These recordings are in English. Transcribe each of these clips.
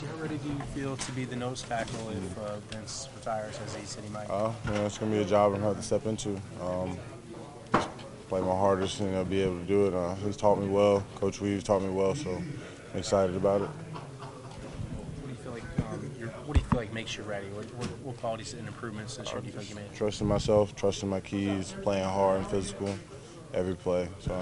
How ready do you feel to be the nose tackle if Vince retires, as he said he might? It's going to be a job I'm going to have to step into. Play my hardest and be able to do it. He's taught me well. Coach Weaves taught me well, so I'm excited about it. What do you feel like? What do you feel like makes you ready? What qualities and improvements this year do you think you made? Trusting myself, trusting my keys, playing hard and physical every play. So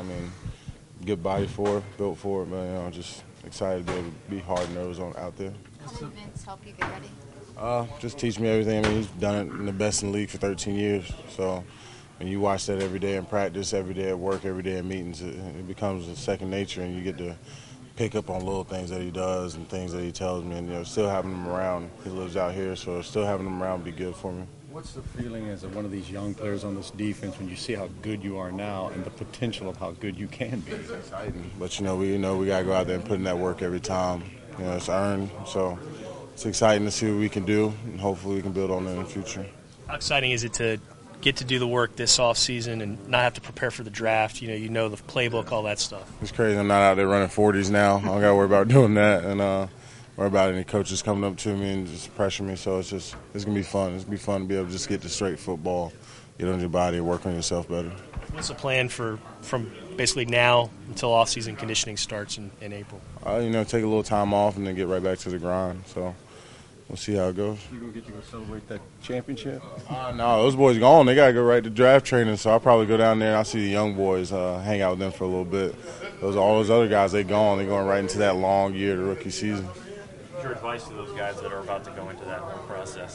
good body for it, built for it, man. Just excited to be able to be hard-nosed out there. How did Vince help you get ready? Just teach me everything. He's done it in the best in the league for 13 years. So when you watch that every day in practice, every day at work, every day in meetings, it becomes a second nature, and you get to pick up on little things that he does and things that he tells me. And still having him around. He lives out here, so still having him around would be good for me. What's the feeling as one of these young players on this defense when you see how good you are now and the potential of how good you can be? It's exciting, but we got to go out there and put in that work every time. It's earned, so it's exciting to see what we can do, and hopefully we can build on it in the future. How exciting is it to get to do the work this offseason and not have to prepare for the draft? You know the playbook, all that stuff. It's crazy. I'm not out there running 40s now. I don't got to worry about doing that, and worry about any coaches coming up to me and just pressure me. So it's going to be fun. It's going to be fun to be able to just get to straight football, get on your body, and work on yourself better. What's the plan from basically now until off-season conditioning starts in April? Take a little time off and then get right back to the grind. So we'll see how it goes. You going to get to go celebrate that championship? No, those boys gone. They got to go right to draft training. So I'll probably go down there and I'll see the young boys, hang out with them for a little bit. All those other guys, they gone. They're going right into that long year, the rookie season. What's your advice to those guys that are about to go into that whole process?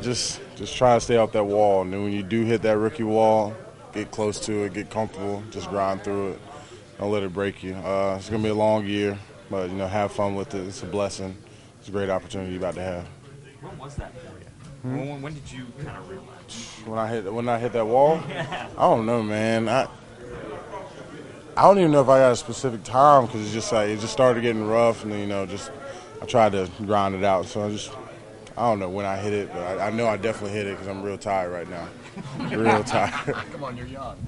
Just try to stay off that wall. And then when you do hit that rookie wall, get close to it, get comfortable, just grind through it. Don't let it break you. It's going to be a long year, but, have fun with it. It's a blessing. It's a great opportunity you're about to have. When was that for you? When did you kind of realize? When I hit that wall? I don't know, man. I don't even know if I got a specific time because it's just it just started getting rough, and then, I tried to grind it out. So I don't know when I hit it, but I know I definitely hit it because I'm real tired right now. Real tired. Come on, you're young.